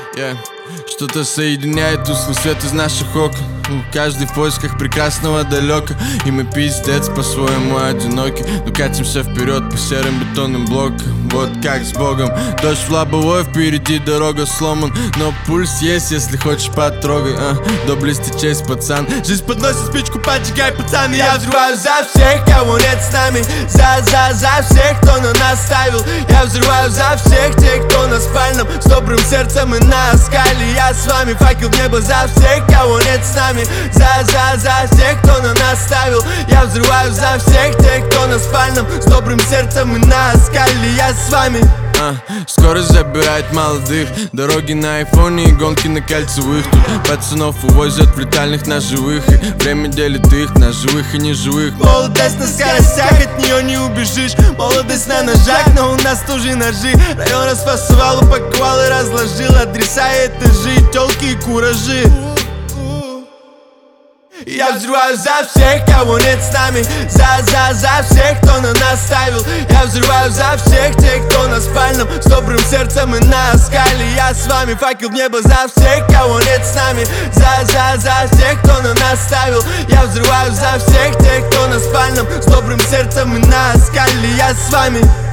Что-то соединяет тусклый свет из наших окон. Каждый в поисках прекрасного далека. И мы пиздец по-своему одиноки, но катимся вперед по серым бетонным блокам. Вот как с Богом. Дождь в лобовой, впереди дорога сломан, но пульс есть, если хочешь потрогай. Доблести честь, пацан. Жизнь подносит спичку, поджигай, пацан. И я взрываю за всех, кого нет с нами. За всех, кто на нас ставил. Я взрываю за всех тех, кто на спальном, с добрым сердцем и на скале. Я с вами, факел в небо за всех, кого нет с нами. За всех, кто на нас ставил. Я взрываю за всех тех, кто на спальном, с добрым сердцем и на скале. Я с вами. Скорость забирает молодых, дороги на айфоне и гонки на кольцевых. Тут пацанов увозят в летальных на живых, и время делит их на живых и неживых. Молодость на скоростях, от нее не убежишь. Молодость на ножах, но у нас тоже ножи. Район расфасовал, упаковал и разложил адреса, этажи, тёлки и куражи. Я взрываю за всех, кого нет с нами. За всех, кто на нас ставил. Я взрываю за всех тех, кто на спальном, с добрым сердцем и на скале. Я с вами, факел в небо за всех, кого нет с нами. За всех, кто на нас ставил. Я взрываю за всех тех, кто на спальном, с добрым сердцем и на скале. Я с вами.